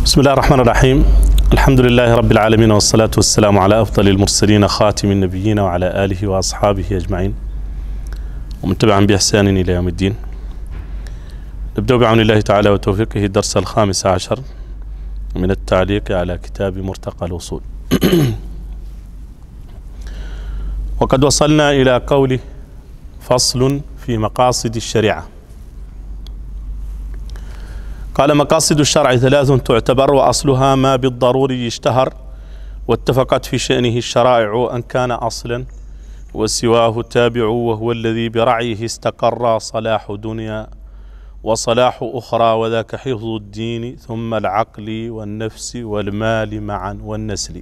بسم الله الرحمن الرحيم. الحمد لله رب العالمين، والصلاة والسلام على أفضل المرسلين خاتم النبيين وعلى آله وأصحابه أجمعين ومن تبعهم بإحسان إلى يوم الدين. نبدأ بعون الله تعالى وتوفيقه الدرس الخامس عشر من التعليق على كتاب مرتقى الوصول. وقد وصلنا إلى قوله فصل في مقاصد الشريعة. قال: مقاصد الشرع ثلاث تعتبر، وأصلها ما بالضروري اشتهر واتفقت في شأنه الشرائع أن كان أصلا وسواه تابع، وهو الذي برعيه استقر صلاح دنيا وصلاح أخرى، وذاك حفظ الدين ثم العقل والنفس والمال معا والنسل.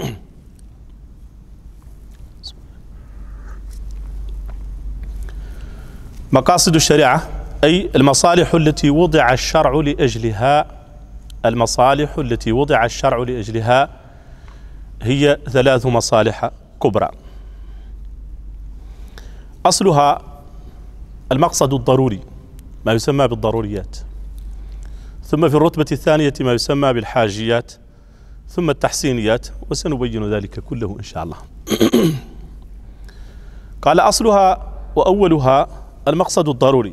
مقاصد الشريعة أي المصالح التي وضع الشرع لأجلها. المصالح التي وضع الشرع لأجلها هي ثلاث مصالح كبرى. أصلها المقصد الضروري، ما يسمى بالضروريات، ثم في الرتبة الثانية ما يسمى بالحاجيات، ثم التحسينيات، وسنبين ذلك كله إن شاء الله. قال: أصلها وأولها المقصد الضروري،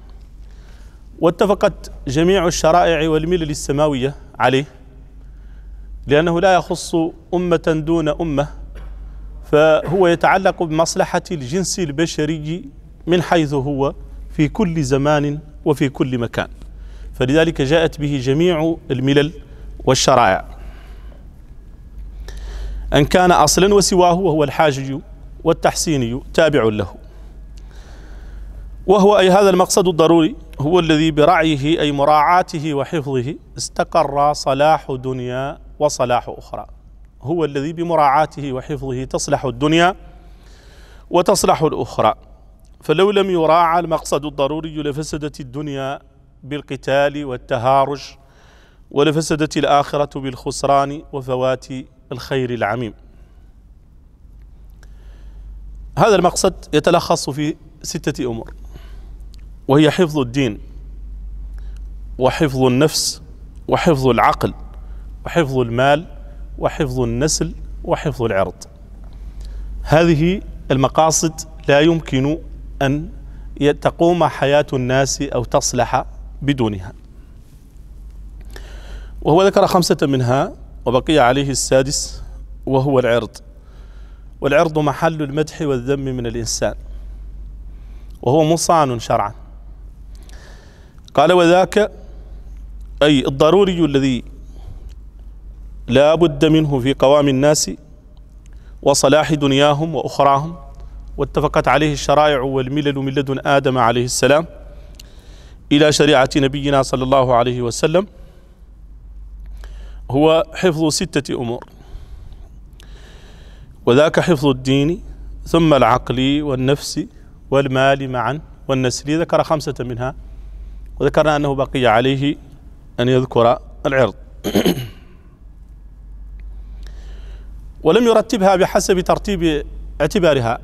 واتفقت جميع الشرائع والملل السماوية عليه، لأنه لا يخص أمة دون أمة، فهو يتعلق بمصلحة الجنس البشري من حيث هو في كل زمان وفي كل مكان، فلذلك جاءت به جميع الملل والشرائع. أن كان أصلا وسواه، وهو الحاجي والتحسيني تابع له. وهو أي هذا المقصد الضروري هو الذي برعيه أي مراعاته وحفظه استقر صلاح دنيا وصلاح أخرى. هو الذي بمراعاته وحفظه تصلح الدنيا وتصلح الأخرى، فلو لم يراعى المقصد الضروري لفسدت الدنيا بالقتال والتهارج، ولفسدت الآخرة بالخسران وفوات الخير العميم. هذا المقصد يتلخص في 6 أمور، وهي حفظ الدين وحفظ النفس وحفظ العقل وحفظ المال وحفظ النسل وحفظ العرض. هذه المقاصد لا يمكن أن تقوم حياة الناس أو تصلح بدونها. وهو ذكر 5 منها، وبقي عليه السادس وهو العرض. والعرض محل المدح والذم من الإنسان، وهو مصان شرعا. قال: وذاك أي الضروري الذي لا بد منه في قوام الناس وصلاح دنياهم وأخراهم، واتفقت عليه الشرائع والملل من لدن آدم عليه السلام إلى شريعة نبينا صلى الله عليه وسلم، هو حفظ 6 أمور. وذاك حفظ الدين ثم العقل والنفس والمال معا والنسل. ذكر 5 منها، وذكرنا أنه بقي عليه أن يذكر العرض. ولم يرتبها بحسب ترتيب اعتبارها،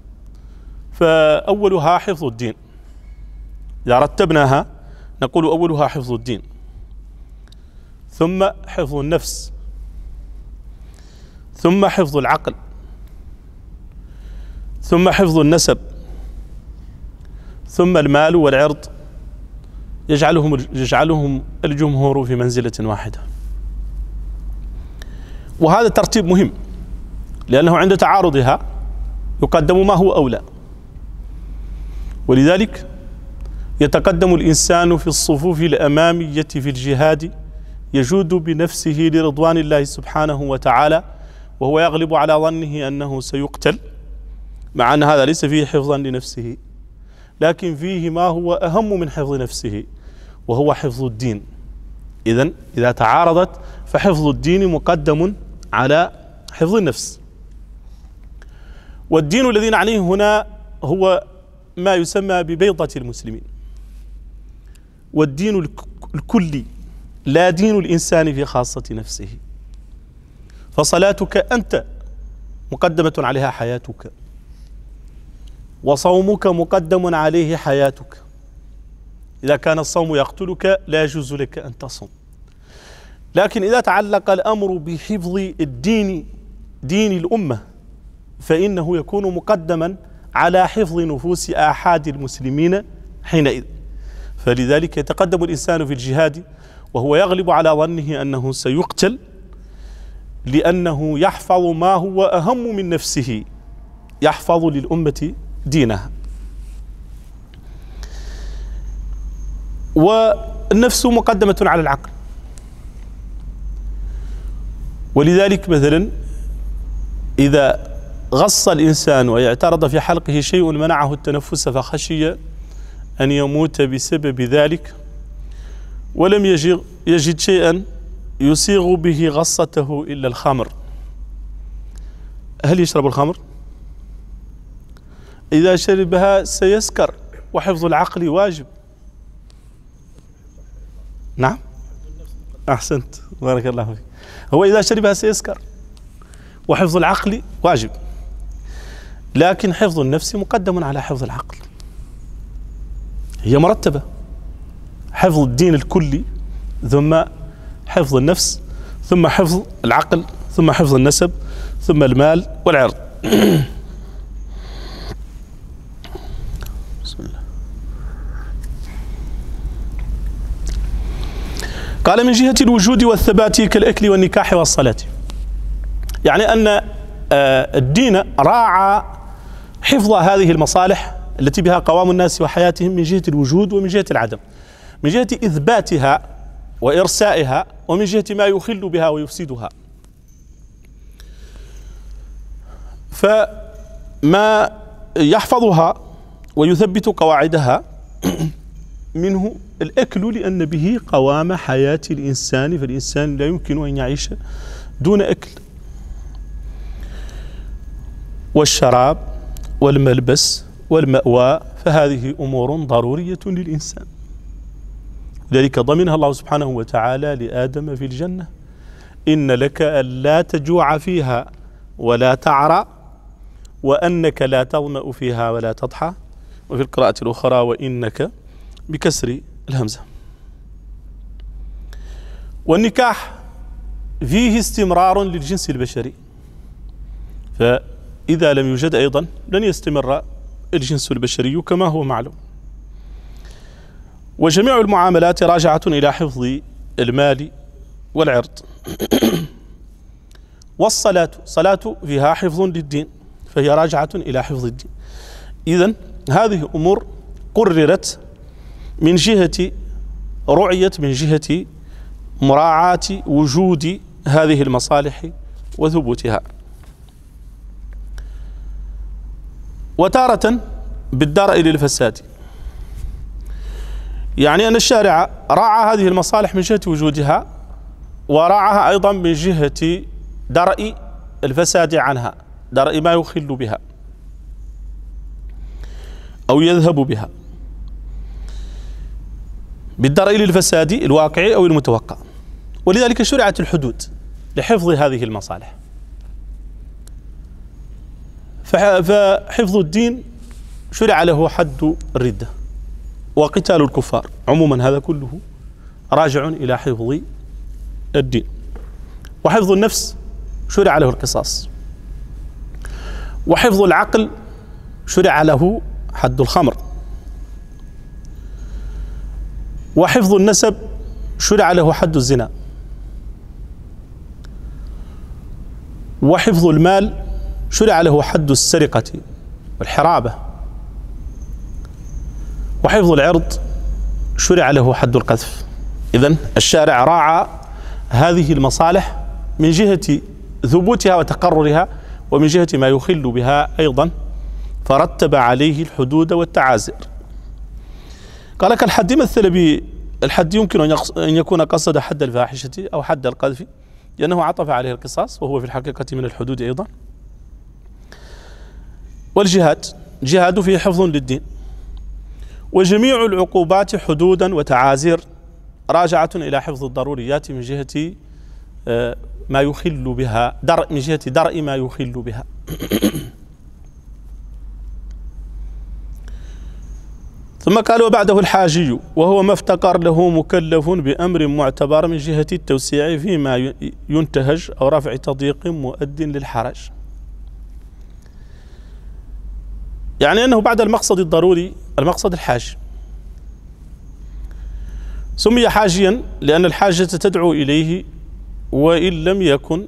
فأولها حفظ الدين. إذا رتبناها نقول أولها حفظ الدين، ثم حفظ النفس، ثم حفظ العقل، ثم حفظ النسب، ثم المال والعرض، يجعلهم الجمهور في منزلة واحدة. وهذا الترتيب مهم، لأنه عند تعارضها يقدم ما هو أولى، ولذلك يتقدم الإنسان في الصفوف الأمامية في الجهاد، يجود بنفسه لرضوان الله سبحانه وتعالى، وهو يغلب على ظنه أنه سيقتل، مع أن هذا ليس فيه حفظا لنفسه، لكن فيه ما هو أهم من حفظ نفسه، وهو حفظ الدين. إذن إذا تعارضت فحفظ الدين مقدم على حفظ النفس. والدين الذي نعنيه هنا هو ما يسمى ببيضة المسلمين، والدين الكلي، لا دين الإنسان في خاصة نفسه. فصلاتك أنت مقدمة عليها حياتك، وصومك مقدم عليه حياتك. إذا كان الصوم يقتلك لا يجوز لك أن تصوم. لكن إذا تعلق الأمر بحفظ الدين، دين الأمة، فإنه يكون مقدما على حفظ نفوس آحاد المسلمين حينئذ. فلذلك يتقدم الإنسان في الجهاد وهو يغلب على ظنه أنه سيقتل، لأنه يحفظ ما هو أهم من نفسه، يحفظ للأمة دينها. والنفس مقدمة على العقل، ولذلك مثلا إذا غص الإنسان ويعترض في حلقه شيء منعه التنفس فخشي أن يموت بسبب ذلك، ولم يجد شيئا يسيغ به غصته إلا الخمر، هل يشرب الخمر؟ إذا شربها سيسكر، وحفظ العقل واجب. نعم، أحسنت، بارك الله فيك. هو إذا شربها سيسكر، وحفظ العقل واجب، لكن حفظ النفس مقدم على حفظ العقل، هي مرتبة، حفظ الدين الكلي ثم حفظ النفس ثم حفظ العقل ثم حفظ النسب ثم المال والعرض. بسم الله. قال من جهة الوجود والثبات كالأكل والنكاح والصلاة، يعني أن الدين راعى حفظ هذه المصالح التي بها قوام الناس وحياتهم من جهة الوجود ومن جهة العدم، من جهة إثباتها وإرسائها ومن جهة ما يخل بها ويفسدها. فما يحفظها ويثبت قواعدها منه الأكل، لأن به قوام حياة الإنسان، فالإنسان لا يمكن أن يعيش دون أكل، والشراب والملبس والمأوى، فهذه أمور ضرورية للإنسان، لذلك ضمنها الله سبحانه وتعالى لآدم في الجنة: إن لك ألا تجوع فيها ولا تعرى، وأنك لا تظمأ فيها ولا تضحى، وفي القراءة الأخرى وإنك بكسر الهمزة. والنكاح فيه استمرار للجنس البشري، فإذا لم يوجد أيضا لن يستمر الجنس البشري كما هو معلوم. وجميع المعاملات راجعة إلى حفظ المال والعرض. صلاة فيها حفظ للدين، فهي راجعة إلى حفظ الدين. إذن هذه أمور قررت من جهة رعيت من جهة مراعاة وجود هذه المصالح وثبوتها. وتارة بالدرء للفساد، يعني أن الشارع راعى هذه المصالح من جهة وجودها، وراعاها أيضا من جهة درء الفساد عنها، درء ما يخل بها أو يذهب بها، بالدرء للفساد الواقع أو المتوقع. ولذلك شرعت الحدود لحفظ هذه المصالح. فحفظ الدين شرع له حد الردة وقتال الكفار عموما، هذا كله راجع إلى حفظ الدين. وحفظ النفس شرع له القصاص. وحفظ العقل شرع له حد الخمر. وحفظ النسب شرع له حد الزنا. وحفظ المال شرع له حد السرقة والحرابة. وحفظ العرض شرع له حد القذف. إذن الشارع راعى هذه المصالح من جهة ثبوتها وتقررها، ومن جهة ما يخل بها أيضا، فرتب عليه الحدود والتعازير. قال كالحد مثل الحد يمكن أن يكون قصد حد الفاحشة أو حد القذف، لأنه عطف عليه القصاص، وهو في الحقيقة من الحدود أيضا. والجهاد جهاد فيه حفظ للدين. وجميع العقوبات حدودا وتعازير راجعة إلى حفظ الضروريات من جهة ما يخل بها، من جهة درء ما يخل بها. ثم قال وبعده الحاجي وهو ما افتقر له مكلف بأمر معتبر من جهة التوسيع فيما ينتهج أو رفع تضييق مؤد للحرج. يعني أنه بعد المقصد الضروري المقصد الحاجي. سمي حاجيا لأن الحاجة تدعو إليه وإن لم يكن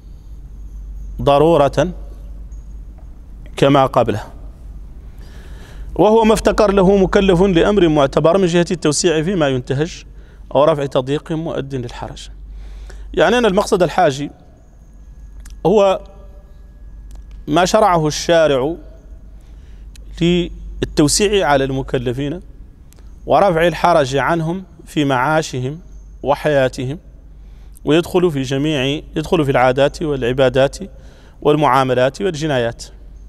ضرورة كما قبله. وهو ما افتقر له مكلف لأمر معتبر من جهة التوسيع فيما ينتهج أو رفع تضييق مؤد للحرج. يعني أن المقصد الحاجي هو ما شرعه الشارع للتوسيع على المكلفين ورفع الحرج عنهم في معاشهم وحياتهم، ويدخل يدخل في العادات والعبادات والمعاملات والجنايات.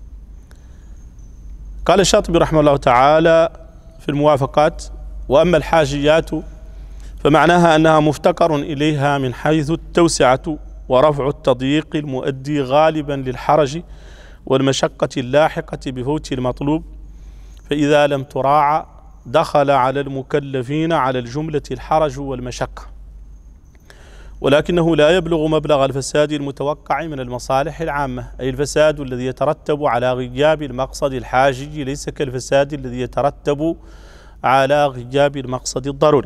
قال الشاطبي رحمه الله تعالى في الموافقات: وأما الحاجيات فمعناها أنها مفتقر إليها من حيث التوسعة ورفع التضييق المؤدي غالبا للحرج والمشقة اللاحقة بفوت المطلوب، فإذا لم تراعى دخل على المكلفين على الجملة الحرج والمشقة، ولكنه لا يبلغ مبلغ الفساد المتوقع من المصالح العامة، أي الفساد الذي يترتب على غياب المقصد الحاجي ليس كالفساد الذي يترتب على غياب المقصد الضروري.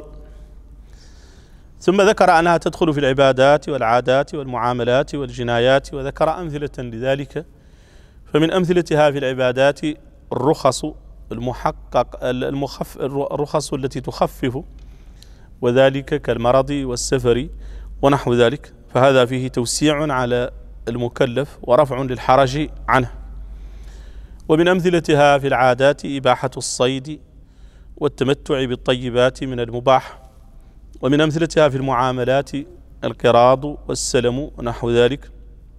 ثم ذكر أنها تدخل في العبادات والعادات والمعاملات والجنايات، وذكر أمثلة لذلك. فمن أمثلتها في العبادات الرخص الرخص التي تخفف، وذلك كالمرض والسفر ونحو ذلك، فهذا فيه توسيع على المكلف ورفع للحرج عنه. ومن أمثلتها في العادات إباحة الصيد والتمتع بالطيبات من المباح. ومن أمثلتها في المعاملات القراض والسلم ونحو ذلك.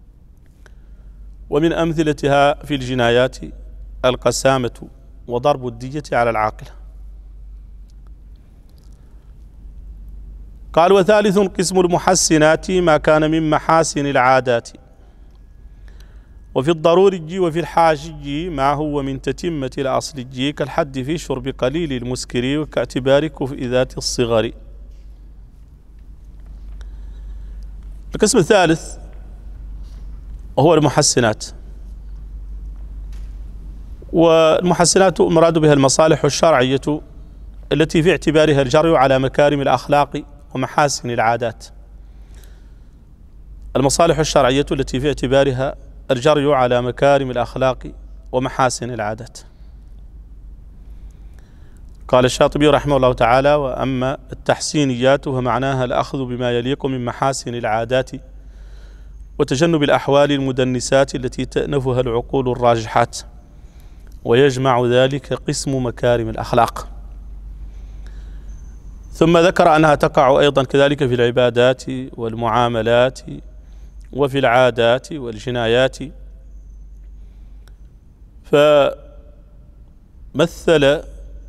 ومن أمثلتها في الجنايات القسامة وضرب الدية على العاقلة. قال: وثالث قسم المحسنات ما كان من محاسن العادات، وفي الضروري وفي الحاجي ما هو من تتمة الأصلي كالحد في شرب قليل المسكر وكاعتبار كفء ذات الصغر. القسم الثالث وهو المحسنات، والمحسنات مراد بها المصالح الشرعية التي في اعتبارها الجري على مكارم الأخلاق ومحاسن العادات. المصالح الشرعية التي في اعتبارها الجري على مكارم الأخلاق ومحاسن العادات. قال الشاطبي رحمه الله تعالى: وأما التحسينيات فمعناها الأخذ بما يليق من محاسن العادات وتجنب الأحوال المدنسات التي تأنفها العقول الراجحات، ويجمع ذلك قسم مكارم الأخلاق. ثم ذكر أنها تقع أيضا كذلك في العبادات والمعاملات وفي العادات والجنايات، فمثل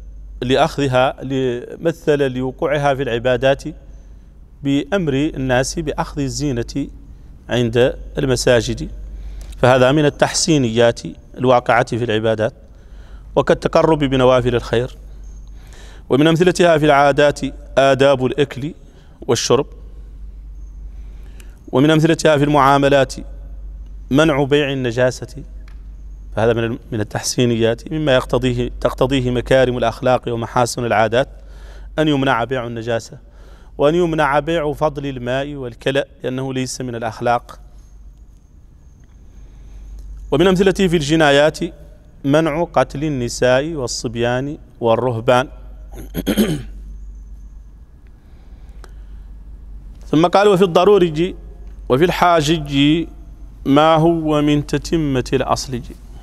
لوقوعها في العبادات بأمر الناس بأخذ الزينة عند المساجد، فهذا من التحسينيات الواقعة في العبادات وكالتقرب بنوافل الخير. ومن أمثلتها في العادات آداب الأكل والشرب. ومن أمثلتها في المعاملات منع بيع النجاسة، فهذا من التحسينيات مما تقتضيه مكارم الأخلاق ومحاسن العادات، أن يمنع بيع النجاسة، وأن يمنع بيع فضل الماء والكلأ لأنه ليس من الأخلاق. ومن أمثلته في الجنايات منع قتل النساء والصبيان والرهبان. ثم قال: وفي الضروري وفي الحاجي ما هو من تتمة الأصل.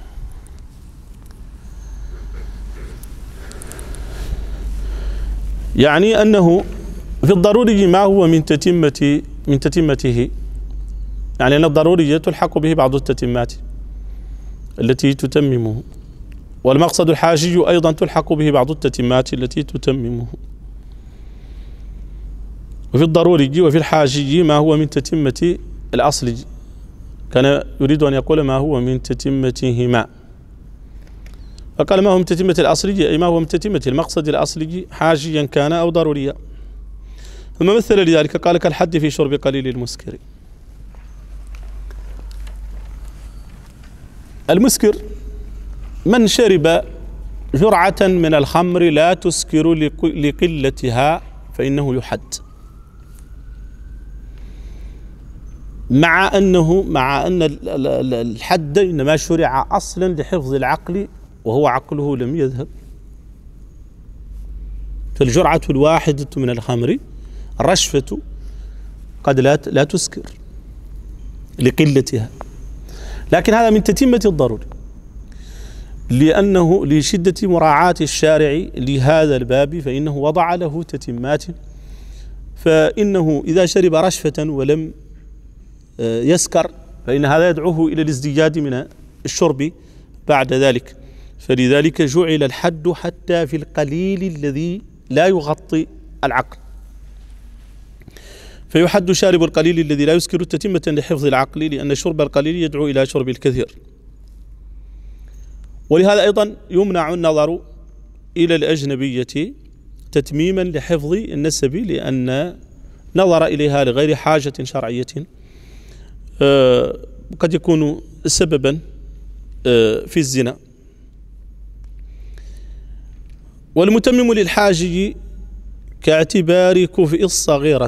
يعني أنه في الضروري ما هو من تتمته، يعني أن الضروري تلحق به بعض التتمات التي تتممه، والمقصد الحاجي أيضا تلحق به بعض التتمات التي تتممه. وفي الضروري وفي الحاجي ما هو من تتمة الأصل، كان يريد أن يقول ما هو من تتمتهما. فقال ما هو من تتمة الأصلي أي ما هو من تتمة المقصد الأصلي حاجيا كان أو ضروريا. ثم مثل لذلك قال كالحد في شرب قليل المسكر. المسكر من شرب جرعة من الخمر لا تسكر لقلتها فإنه يحد، مع أن الحد إنما شرع أصلا لحفظ العقل وهو عقله لم يذهب. فالجرعة الواحدة من الخمر الرشفة قد لا تسكر لقلتها، لكن هذا من تتمة الضروري، لأنه لشدة مراعاة الشارع لهذا الباب فإنه وضع له تتمات. فإنه إذا شرب رشفة ولم يسكر فإن هذا يدعوه إلى الازدياد من الشرب بعد ذلك، فلذلك جعل الحد حتى في القليل الذي لا يغطي العقل، فيحد شارب القليل الذي لا يسكر تتمة لحفظ العقل، لأن شرب القليل يدعو إلى شرب الكثير. ولهذا أيضا يمنع النظر إلى الأجنبية تتميما لحفظ النسب، لأن نظر إليها لغير حاجة شرعية قد يكون سببا في الزنا. والمتمم للحاجي كاعتبار كفء الصغيرة،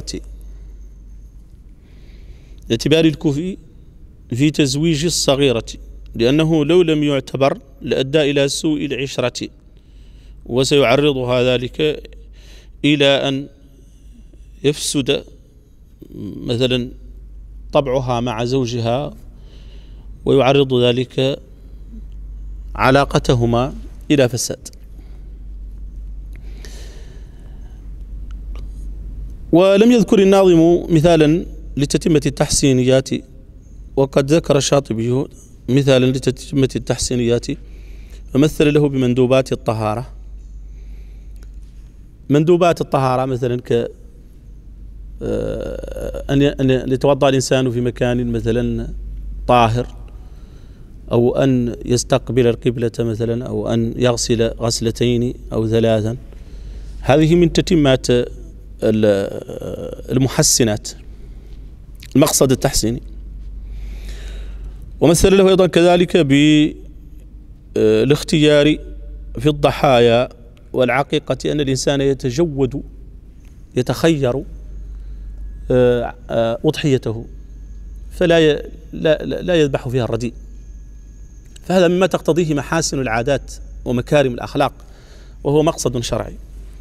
اعتبار الكفء في تزويج الصغيرة، لأنه لو لم يعتبر لأدى إلى سوء العشرة، وسيعرضها ذلك إلى أن يفسد مثلا طبعها مع زوجها، ويعرض ذلك علاقتهما إلى فساد. ولم يذكر الناظم مثالا لتتمة التحسينيات، وقد ذكر الشاطبي مثالا لتتمة التحسينيات فمثل له بمندوبات الطهارة. مندوبات الطهارة مثلا أن يتوضأ الإنسان في مكان مثلا طاهر، أو أن يستقبل القبلة مثلا، أو أن يغسل غسلتين أو ثلاثا. هذه من تتمات المحسنات، المقصد التحسيني. ومثل له أيضا كذلك بالاختيار في الضحايا والعقيقة، أن الإنسان يتخير أضحيته فلا لا يذبح فيها الرديء، فهذا مما تقتضيه محاسن العادات ومكارم الأخلاق، وهو مقصد شرعي.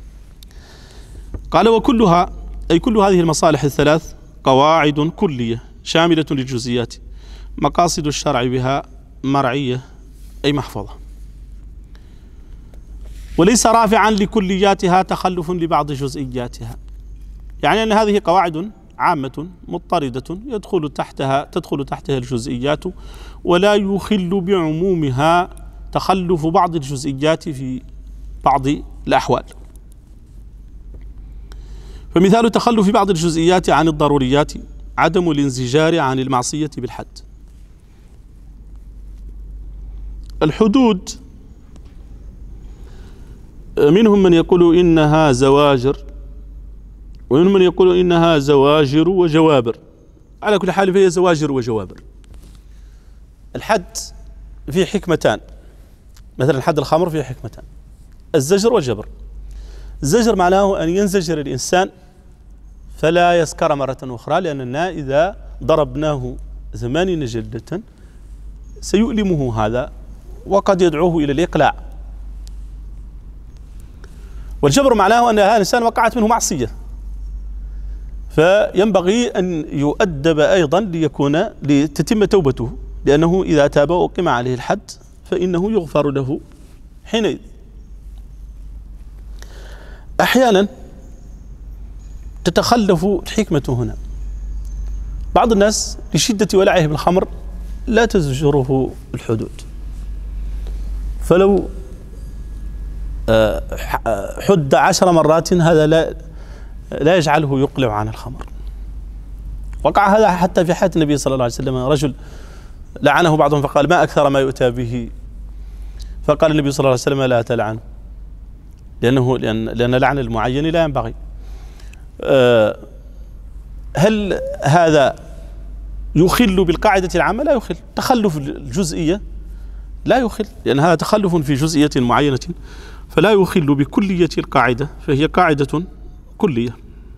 قال وكلها أي كل هذه المصالح الثلاث قواعد كلية شاملة للجزئيات، مقاصد الشرع بها مرعية أي محفظة، وليس رافعا لكلياتها تخلف لبعض جزئياتها. يعني أن هذه قواعد عامة مضطردة تدخل تحتها الجزئيات، ولا يخل بعمومها تخلف بعض الجزئيات في بعض الأحوال. فمثال تخلف بعض الجزئيات عن الضروريات عدم الانزجار عن المعصية بالحد. الحدود منهم من يقول إنها زواجر، ومنهم من يقول إنها زواجر وجوابر. على كل حال فهي زواجر وجوابر. الحد فيه حكمتان، مثلا حد الخمر فيه حكمتان: الزجر والجبر. الزجر معناه أن ينزجر الإنسان فلا يسكر مرة أخرى، لأننا إذا ضربناه 80 جلدة سيؤلمه هذا وقد يدعوه إلى الإقلاع. والجبر معناه أن هذا الإنسان وقعت منه معصية، فينبغي أن يؤدب أيضا لتتم توبته، لأنه إذا تاب وأقيم عليه الحد فإنه يغفر له حينئذ. أحيانا تتخلف الحكمة هنا. بعض الناس لشدة ولعه بالخمر لا تزجره الحدود، فلو حد 10 مرات هذا لا يجعله يقلع عن الخمر. وقع هذا حتى في حياة النبي صلى الله عليه وسلم. رجل لعنه بعضهم فقال: ما أكثر ما يؤتى به، فقال النبي صلى الله عليه وسلم لا تلعنه، لأن لعن المعين لا ينبغي. هل هذا يخل بالقاعدة العامة؟ لا يخل. تخلف الجزئية لا يخل، لأن هذا تخلف في جزئية معينة فلا يخل بكلية القاعدة، فهي قاعدة كلية.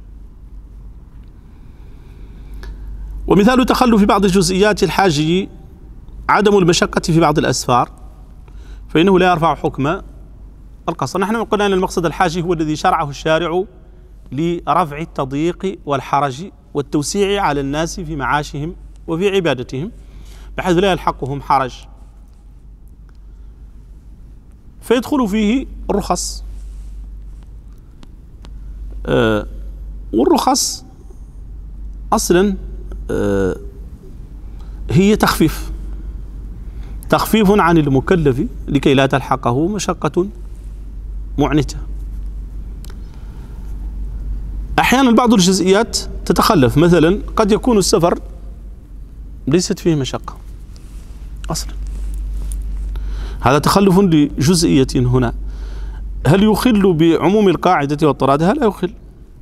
ومثال تخلف بعض الجزئيات الحاجي عدم المشقة في بعض الأسفار، فإنه لا يرفع حكم القصر. نحن قلنا أن المقصد الحاجي هو الذي شرعه الشارع لرفع التضييق والحرج والتوسيع على الناس في معاشهم وفي عبادتهم بحيث لا يلحقهم حرج، فيدخل فيه الرخص. والرخص أصلا هي تخفيف عن المكلف لكي لا تلحقه مشقة معنتة. أحيانا بعض الجزئيات تتخلف، مثلا قد يكون السفر ليست فيه مشقة أصلا، هذا تخلف لجزئية هنا. هل يخل بعموم القاعدة واضطرادها؟ لا يخل.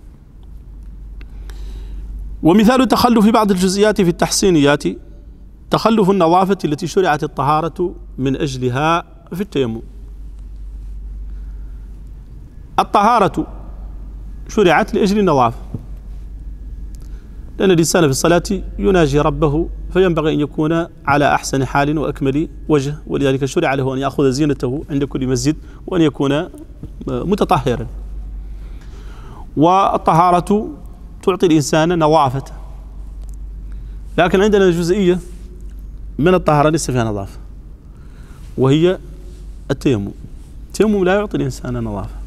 ومثال تخلف بعض الجزئيات في التحسينيات تخلف النظافة التي شرعت الطهارة من أجلها في التيمم. الطهارة شرعت لأجل النظافة، لأن الإنسان في الصلاة يناجي ربه، فينبغي أن يكون على أحسن حال وأكمل وجه، ولذلك شرع له أن يأخذ زينته عند كل مسجد وأن يكون متطهرا. والطهارة تعطي الإنسان نظافة، لكن عندنا جزئية من الطهارة ليس فيها نظافة، وهي التيمم. التيمم لا يعطي الإنسان نظافة،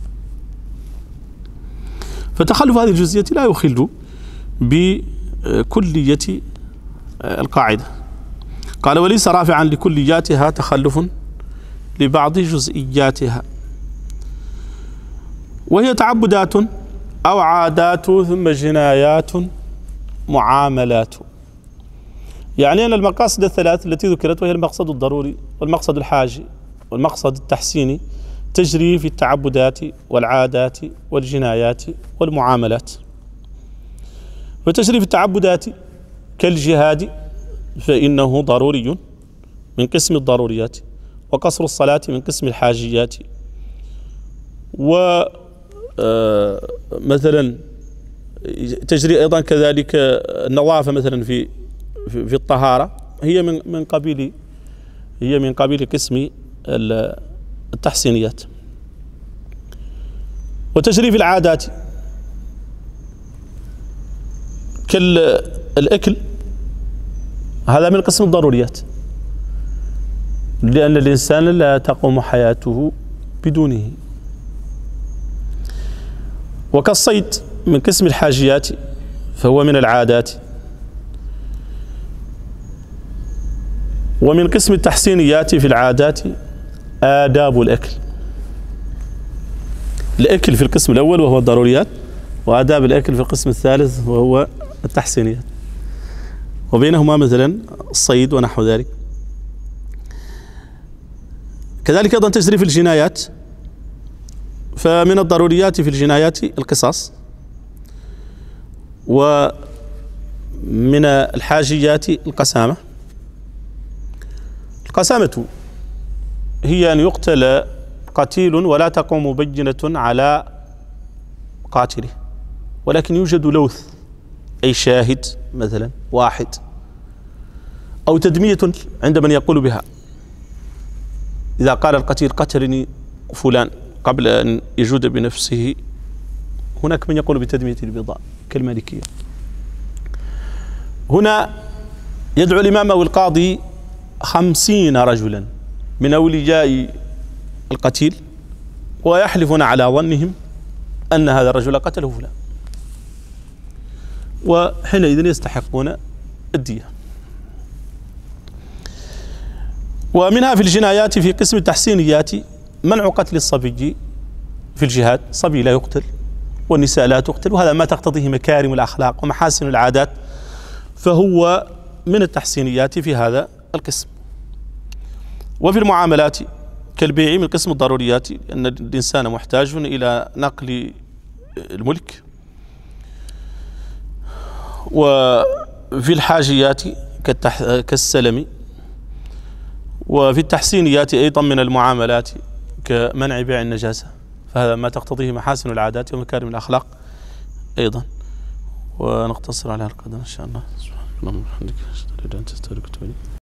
فتخلف هذه الجزئية لا يخل بكلية القاعدة. قال وليس رافعا لكلياتها تخلف لبعض جزئياتها، وهي تعبدات أو عادات ثم جنايات معاملات. يعني أن المقاصد الثلاث التي ذكرت، وهي المقصد الضروري والمقصد الحاجي والمقصد التحسيني، تجري في التعبدات والعادات والجنايات والمعاملات. فتجري في التعبدات كالجهاد فإنه ضروري من قسم الضروريات، وقصر الصلاة من قسم الحاجيات. ومثلا تجري أيضا كذلك النظافة مثلا في الطهارة، هي من قبيل قسم التحسينيات. وتجري في العادات كالأكل، هذا من قسم الضروريات، لأن الإنسان لا تقوم حياته بدونه. وكالصيد من قسم الحاجيات فهو من العادات. ومن قسم التحسينيات في العادات آداب الأكل. الأكل في القسم الأول وهو الضروريات، وآداب الأكل في القسم الثالث وهو التحسينيات، وبينهما مثلا الصيد ونحو ذلك. كذلك أيضا تجري في الجنايات، فمن الضروريات في الجنايات القصاص، ومن الحاجيات القسامة. القسامة هي أن يقتل قتيل ولا تقوم بينة على قاتله، ولكن يوجد لوث، أي شاهد مثلا واحد، أو تدمية عند من يقول بها. إذا قال القتيل قتلني فلان قبل أن يجود بنفسه، هناك من يقول بتدمية البضاء كالمالكية. هنا يدعو الإمام أو القاضي 50 رجلا من أولياء القتيل، ويحلفون على ظنهم أن هذا الرجل قتله فلان، وحينئذ يستحقون الدية. ومنها في الجنايات في قسم التحسينيات منع قتل الصبي في الجهاد، صبي لا يقتل والنساء لا تقتل، وهذا ما تقتضيه مكارم الأخلاق ومحاسن العادات، فهو من التحسينيات في هذا القسم. وفي المعاملات كالبيع من قسم الضروريات، أن الإنسان محتاج إلى نقل الملك. وفي الحاجيات كالسلم. وفي التحسينيات أيضا من المعاملات كمنع بيع النجاسة، فهذا ما تقتضيه محاسن العادات ومكارم الأخلاق أيضا. ونقتصر على هذا القدر إن شاء الله. سبحانك اللهم وبحمدك أشهد أن لا إله إلا أنت أستغفرك وأتوب إليك.